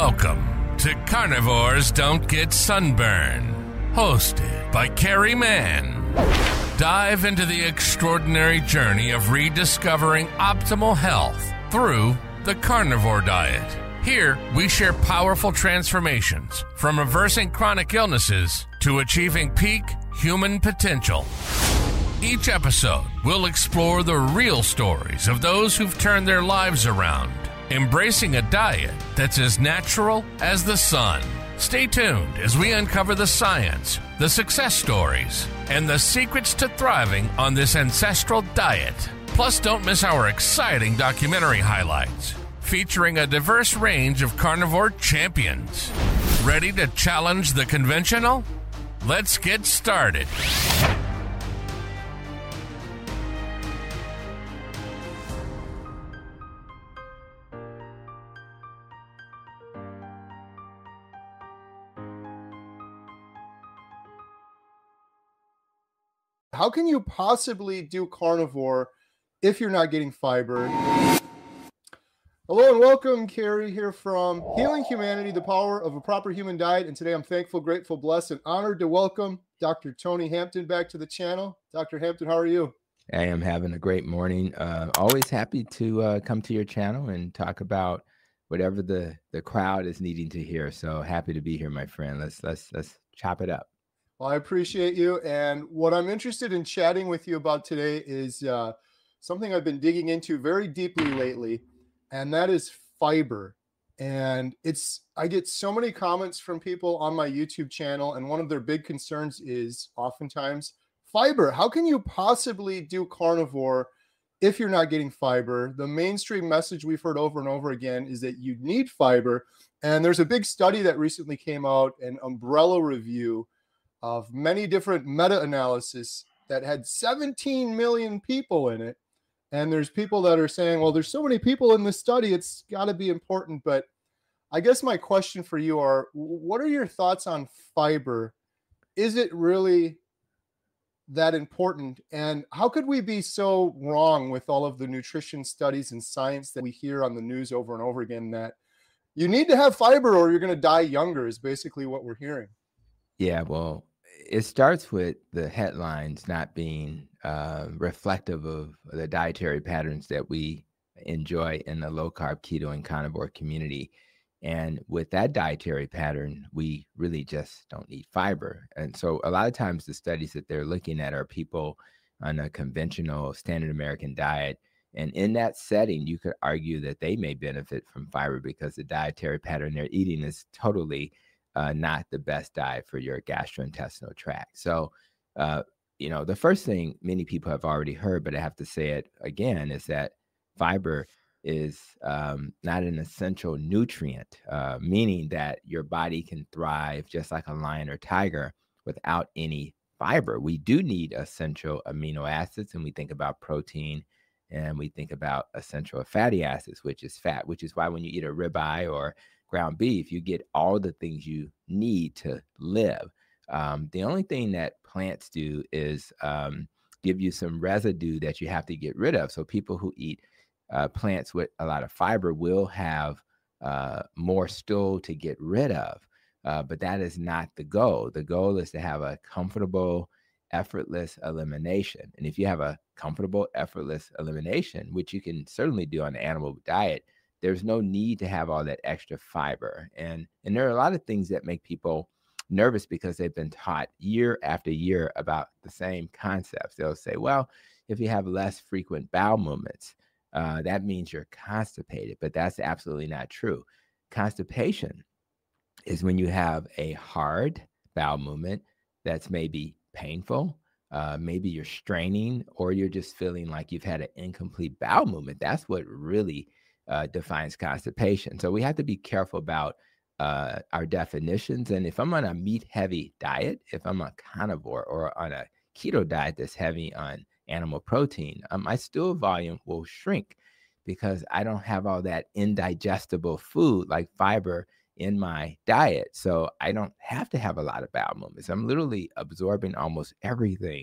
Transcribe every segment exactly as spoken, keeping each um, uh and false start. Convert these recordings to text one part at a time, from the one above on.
Welcome to Carnivores Don't Get Sunburn, hosted by Carrie Mann. Dive into the extraordinary journey of rediscovering optimal health through the carnivore diet. Here, we share powerful transformations from reversing chronic illnesses to achieving peak human potential. Each episode will explore the real stories of those who've turned their lives around, embracing a diet that's as natural as the sun. Stay tuned as we uncover the science, the success stories, and the secrets to thriving on this ancestral diet. Plus, don't miss our exciting documentary highlights, featuring a diverse range of carnivore champions. Ready to challenge the conventional? Let's get started. How can you possibly do carnivore if you're not getting fiber? Hello and welcome, Carrie here from Healing Humanity, the Power of a Proper Human Diet. And today I'm thankful, grateful, blessed, and honored to welcome Doctor Tony Hampton back to the channel. Doctor Hampton, how are you? I am having a great morning. Uh, always happy to uh, come to your channel and talk about whatever the, the crowd is needing to hear. So happy to be here, my friend. Let's let's let's chop it up. Well, I appreciate you. And what I'm interested in chatting with you about today is uh, something I've been digging into very deeply lately, and that is fiber. And it's, I get so many comments from people on my YouTube channel, and one of their big concerns is oftentimes fiber. How can you possibly do carnivore if you're not getting fiber? The mainstream message we've heard over and over again is that you need fiber. And there's a big study that recently came out, an umbrella review of many different meta-analysis that had seventeen million people in it. And there's people that are saying, well, there's so many people in this study, it's got to be important. But I guess my question for you are, what are your thoughts on fiber? Is it really that important? And how could we be so wrong with all of the nutrition studies and science that we hear on the news over and over again that you need to have fiber or you're going to die younger is basically what we're hearing? Yeah, well, it starts with the headlines not being uh, reflective of the dietary patterns that we enjoy in the low-carb, keto, and carnivore community. And with that dietary pattern, we really just don't need fiber. And so a lot of times the studies that they're looking at are people on a conventional standard American diet. And in that setting, you could argue that they may benefit from fiber because the dietary pattern they're eating is totally Uh, not the best diet for your gastrointestinal tract. So, uh, you know, the first thing many people have already heard, but I have to say it again, is that fiber is um, not an essential nutrient, uh, meaning that your body can thrive just like a lion or tiger without any fiber. We do need essential amino acids, and we think about protein, and we think about essential fatty acids, which is fat, which is why when you eat a ribeye or ground beef, you get all the things you need to live. Um, the only thing that plants do is um, give you some residue that you have to get rid of. So people who eat uh, plants with a lot of fiber will have uh, more stool to get rid of. Uh, but that is not the goal. The goal is to have a comfortable, effortless elimination. And if you have a comfortable, effortless elimination, which you can certainly do on an animal diet, there's no need to have all that extra fiber. And, and there are a lot of things that make people nervous because they've been taught year after year about the same concepts. They'll say, well, if you have less frequent bowel movements, uh, that means you're constipated. But that's absolutely not true. Constipation is when you have a hard bowel movement that's maybe painful. Uh, maybe you're straining, or you're just feeling like you've had an incomplete bowel movement. That's what really Uh, defines constipation. So we have to be careful about uh, our definitions. And if I'm on a meat-heavy diet, if I'm a carnivore or on a keto diet that's heavy on animal protein, um, my stool volume will shrink because I don't have all that indigestible food like fiber in my diet. So I don't have to have a lot of bowel movements. I'm literally absorbing almost everything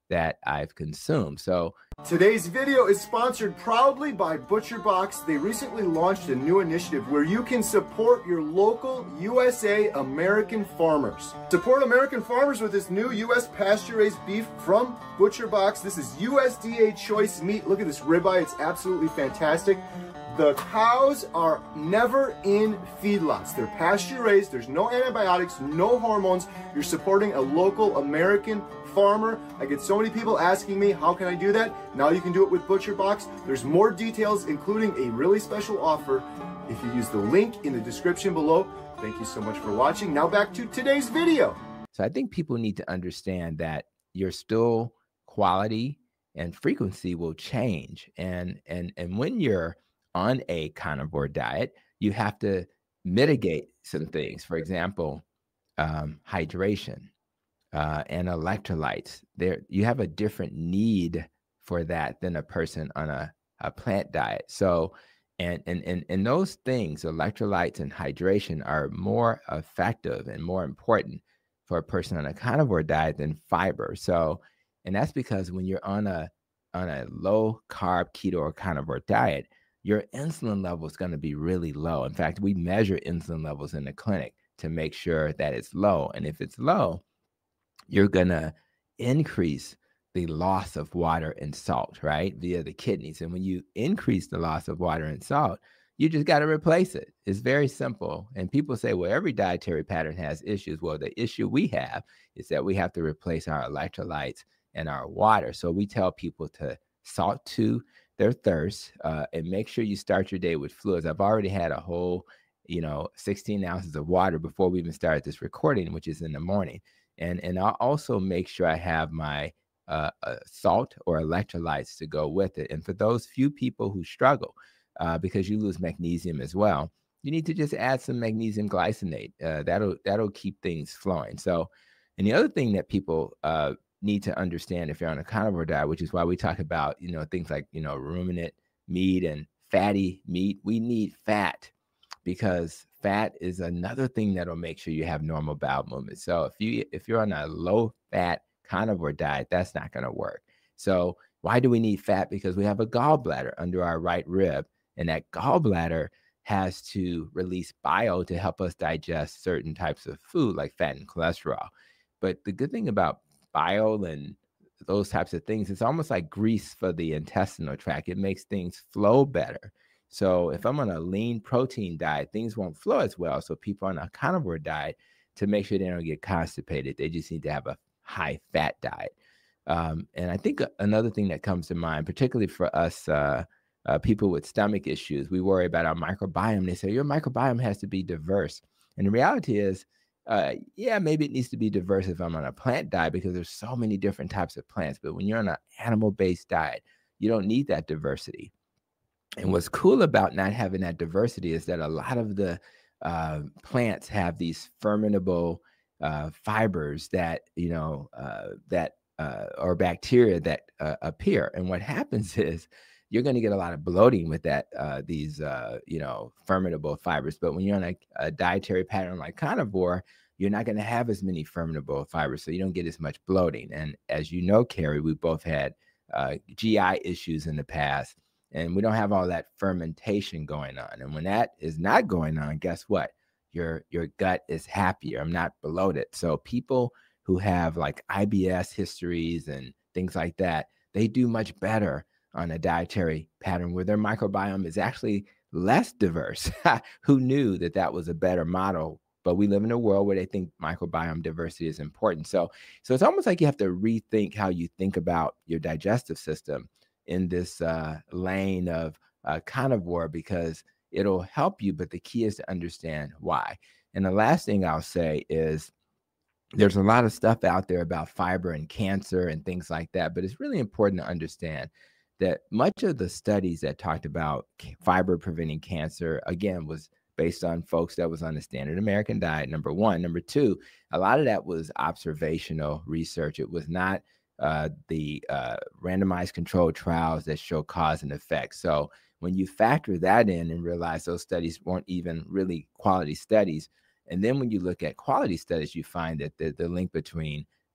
that I've consumed. So today's video is sponsored proudly by ButcherBox. They recently launched a new initiative where you can support your local U S A American farmers. Support American farmers with this new U S pasture-raised beef from ButcherBox. This is U S D A choice meat. Look at this ribeye. It's absolutely fantastic. The cows are never in feedlots. They're pasture raised. There's no antibiotics, no hormones. You're supporting a local American farmer. I get so many people asking me, how can I do that? Now you can do it with ButcherBox. There's more details, including a really special offer if you use the link in the description below. Thank you so much for watching. Now back to today's video. So I think people need to understand that your stool quality and frequency will change. And, and, and when you're on a carnivore diet, you have to mitigate some things. For example, um, hydration uh, and electrolytes. There, you have a different need for that than a person on a, a plant diet. So, and, and, and, and those things, electrolytes and hydration, are more effective and more important for a person on a carnivore diet than fiber. So, and that's because when you're on a, on a low carb, keto, or carnivore diet, your insulin level is going to be really low. In fact, we measure insulin levels in the clinic to make sure that it's low. And if it's low, you're going to increase the loss of water and salt, right, via the kidneys. And when you increase the loss of water and salt, you just got to replace it. It's very simple. And people say, well, every dietary pattern has issues. Well, the issue we have is that we have to replace our electrolytes and our water. So we tell people to salt to their thirst, uh, and make sure you start your day with fluids. I've already had a whole, you know, sixteen ounces of water before we even started this recording, which is in the morning. And, and I'll also make sure I have my uh, uh, salt or electrolytes to go with it. And for those few people who struggle, uh, because you lose magnesium as well, you need to just add some magnesium glycinate. Uh, that'll, that'll keep things flowing. So, and the other thing that people, uh, need to understand if you're on a carnivore diet, which is why we talk about, you know, things like, you know, ruminant meat and fatty meat. We need fat because fat is another thing that'll make sure you have normal bowel movement. So if you, if you're on a low fat carnivore diet, that's not going to work. So why do we need fat? Because we have a gallbladder under our right rib, and that gallbladder has to release bile to help us digest certain types of food like fat and cholesterol. But the good thing about bile and those types of things, it's almost like grease for the intestinal tract. It makes things flow better. So if I'm on a lean protein diet, things won't flow as well. So people on a carnivore diet, to make sure they don't get constipated, they just need to have a high fat diet. Um, and I think another thing that comes to mind, particularly for us uh, uh, people with stomach issues, we worry about our microbiome. They say your microbiome has to be diverse. And the reality is, Uh, yeah, maybe it needs to be diverse if I'm on a plant diet because there's so many different types of plants. But when you're on an animal-based diet, you don't need that diversity. And what's cool about not having that diversity is that a lot of the uh, plants have these fermentable uh, fibers that, you know, uh, that uh, or bacteria that uh, appear. And what happens is you're going to get a lot of bloating with that, uh, these, uh, you know, fermentable fibers. But when you're on a, a dietary pattern like carnivore, you're not going to have as many fermentable fibers, so you don't get as much bloating. And as you know, Carrie, we both had uh, G I issues in the past, and we don't have all that fermentation going on. And when that is not going on, guess what? Your, your gut is happier. I'm not bloated. So people who have like I B S histories and things like that, they do much better on a dietary pattern where their microbiome is actually less diverse. Who knew that that was a better model? But we live in a world where they think microbiome diversity is important. So, so it's almost like you have to rethink how you think about your digestive system in this uh, lane of uh, carnivore, because it'll help you. But the key is to understand why. And the last thing I'll say is, there's a lot of stuff out there about fiber and cancer and things like that. But it's really important to understand that much of the studies that talked about fiber preventing cancer, again, was based on folks that was on the standard American diet, number one. Number two, a lot of that was observational research. It was not uh, the uh, randomized controlled trials that show cause and effect. So when you factor that in and realize those studies weren't even really quality studies, and then when you look at quality studies, you find that the, the link between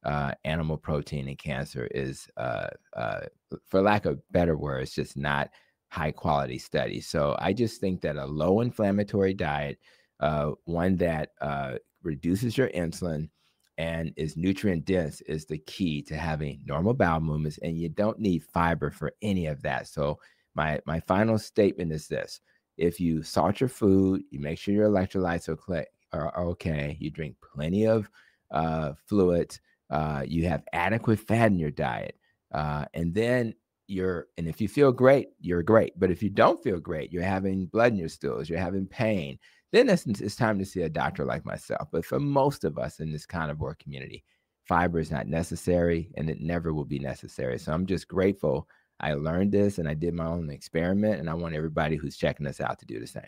uh, animal protein in cancer is, uh, uh, for lack of better words, just not high quality studies. So I just think that a low inflammatory diet, uh, one that uh, reduces your insulin and is nutrient dense, is the key to having normal bowel movements, and you don't need fiber for any of that. So my my final statement is this: if you salt your food, you make sure your electrolytes are, cl- are, are okay, you drink plenty of uh, fluids, uh, you have adequate fat in your diet, uh, and then you're, and if you feel great, you're great. But if you don't feel great, you're having blood in your stools, you're having pain, then it's, it's time to see a doctor like myself. But for most of us in this carnivore community, fiber is not necessary, and it never will be necessary. So I'm just grateful I learned this and I did my own experiment, and I want everybody who's checking us out to do the same.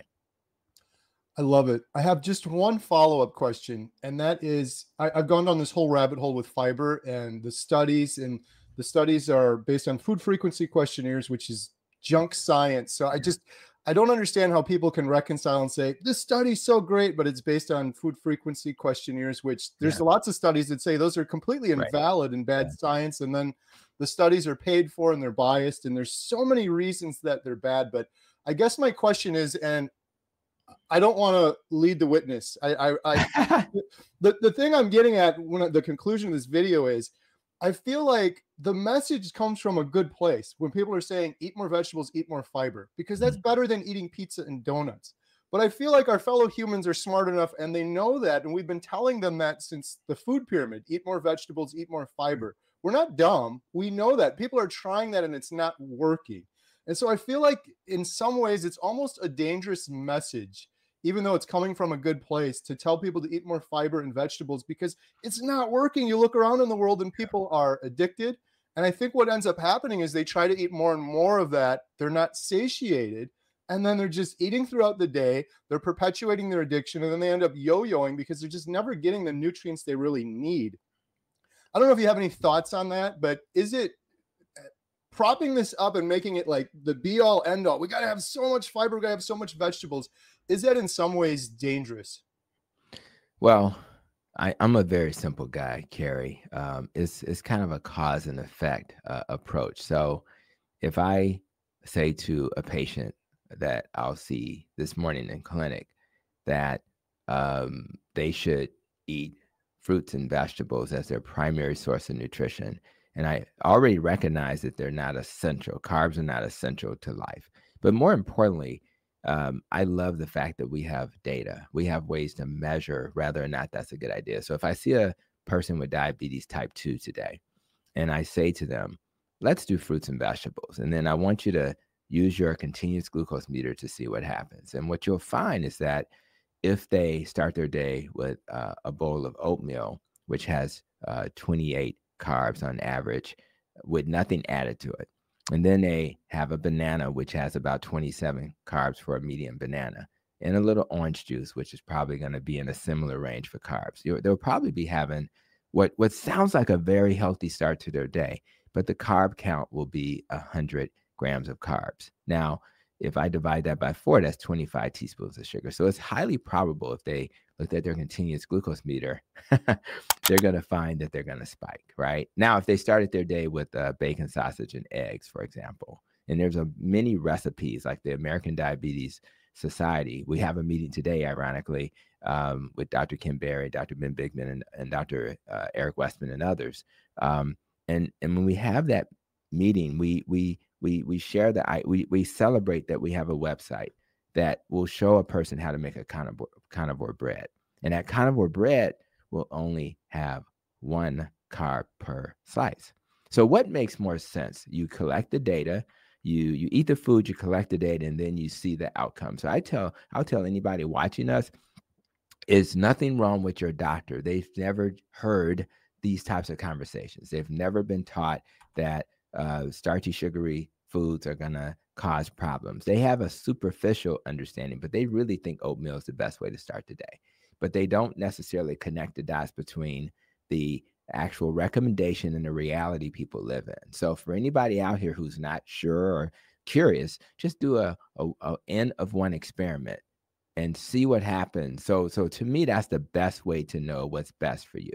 I love it. I have just one follow-up question, and that is, I, I've gone down this whole rabbit hole with fiber and the studies, and the studies are based on food frequency questionnaires, which is junk science. So I just, I don't understand how people can reconcile and say, this study's so great, but it's based on food frequency questionnaires, which there's yeah. lots of studies that say those are completely invalid right. and bad yeah. science. And then the studies are paid for and they're biased, and there's so many reasons that they're bad. But I guess my question is, and I don't want to lead the witness. I, I, I the, the thing I'm getting at when I, the conclusion of this video is, I feel like the message comes from a good place when people are saying, eat more vegetables, eat more fiber, because that's better than eating pizza and donuts. But I feel like our fellow humans are smart enough, and they know that. And we've been telling them that since the food pyramid: eat more vegetables, eat more fiber. We're not dumb. We know that. People are trying that, and it's not working. And so I feel like in some ways it's almost a dangerous message, even though it's coming from a good place, to tell people to eat more fiber and vegetables, because it's not working. You look around in the world and people are addicted. And I think what ends up happening is they try to eat more and more of that. They're not satiated. And then they're just eating throughout the day. They're perpetuating their addiction. And then they end up yo-yoing because they're just never getting the nutrients they really need. I don't know if you have any thoughts on that, but is it propping this up and making it like the be all end all? We got to have so much fiber. We got to have so much vegetables. Is that in some ways dangerous? Well, I, I'm a very simple guy, Kerry. Um, it's, it's kind of a cause and effect uh, approach. So if I say to a patient that I'll see this morning in clinic that um, they should eat fruits and vegetables as their primary source of nutrition, and I already recognize that they're not essential. Carbs are not essential to life. But more importantly, um, I love the fact that we have data. We have ways to measure whether or not that's a good idea. So if I see a person with diabetes type two today, and I say to them, let's do fruits and vegetables, and then I want you to use your continuous glucose meter to see what happens. And what you'll find is that if they start their day with uh, a bowl of oatmeal, which has uh, twenty-eight carbs on average with nothing added to it, and then they have a banana, which has about twenty-seven carbs for a medium banana, and a little orange juice, which is probably going to be in a similar range for carbs, You're, they'll probably be having what, what sounds like a very healthy start to their day, but the carb count will be one hundred grams of carbs. Now, if I divide that by four, that's twenty-five teaspoons of sugar. So it's highly probable if they looked at their continuous glucose meter, they're going to find that they're going to spike, right? Now, if they started their day with uh, bacon, sausage, and eggs, for example, and there's a many recipes like the American Diabetes Society. We have a meeting today, ironically, um, with Doctor Kim Berry, Doctor Ben Bigman, and, and Doctor Uh, Eric Westman, and others. Um, and, and when we have that meeting, we, we, we, we share the, we, we celebrate that we have a website that will show a person how to make a carnivore, carnivore bread. And that carnivore bread will only have one carb per slice. So what makes more sense? You collect the data, you you eat the food, you collect the data, and then you see the outcome. So I tell, I'll tell anybody watching us, is nothing wrong with your doctor. They've never heard these types of conversations. They've never been taught that uh, starchy, sugary foods are gonna cause problems. They have a superficial understanding, but they really think oatmeal is the best way to start the day. But they don't necessarily connect the dots between the actual recommendation and the reality people live in. So for anybody out here who's not sure or curious, just do a, a, a N of one experiment and see what happens. So, so to me, that's the best way to know what's best for you.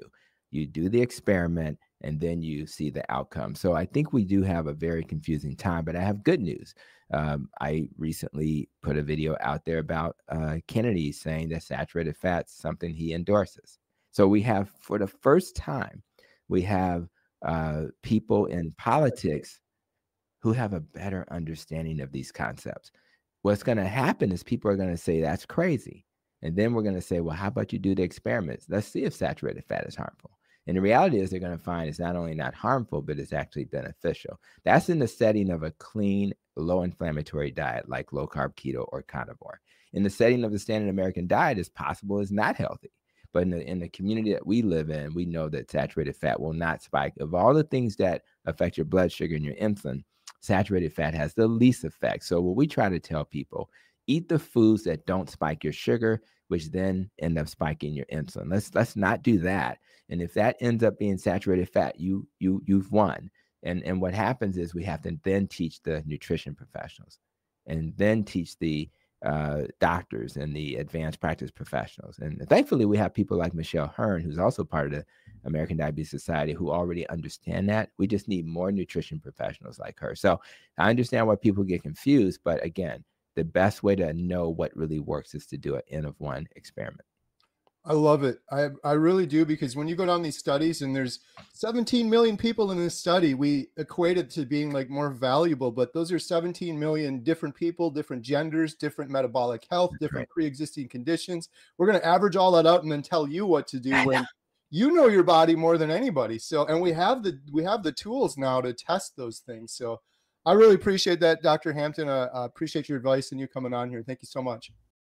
you do the experiment, and then you see the outcome. So I think we do have a very confusing time, but I have good news. Um, I recently put a video out there about uh, Kennedy saying that saturated fat's something he endorses. So we have, for the first time, we have uh, people in politics who have a better understanding of these concepts. What's going to happen is people are going to say that's crazy. And then we're going to say, well, how about you do the experiments? Let's see if saturated fat is harmful. And the reality is they're going to find it's not only not harmful, but it's actually beneficial. That's in the setting of a clean, low inflammatory diet like low carb, keto, or carnivore. In the setting of the standard American diet, it's possible it's not healthy. But in the, in the community that we live in, we know that saturated fat will not spike. Of all the things that affect your blood sugar and your insulin, saturated fat has the least effect. So what we try to tell people, eat the foods that don't spike your sugar, which then end up spiking your insulin. Let's let's not do that. And if that ends up being saturated fat, you you you've won. And and what happens is we have to then teach the nutrition professionals, and then teach the uh, doctors and the advanced practice professionals. And thankfully, we have people like Michelle Hearn, who's also part of the American Diabetes Society, who already understand that. We just need more nutrition professionals like her. So I understand why people get confused, but again, the best way to know what really works is to do an N of one experiment. I love it. I, I really do, because when you go down these studies and there's seventeen million people in this study, we equate it to being like more valuable, but those are seventeen million different people, different genders, different metabolic health, That's different right. pre-existing conditions. We're going to average all that out and then tell you what to do when you know your body more than anybody. So, and we have the, we have the tools now to test those things. So I really appreciate that, Doctor Hampton. I uh, uh, appreciate your advice and you coming on here. Thank you so much.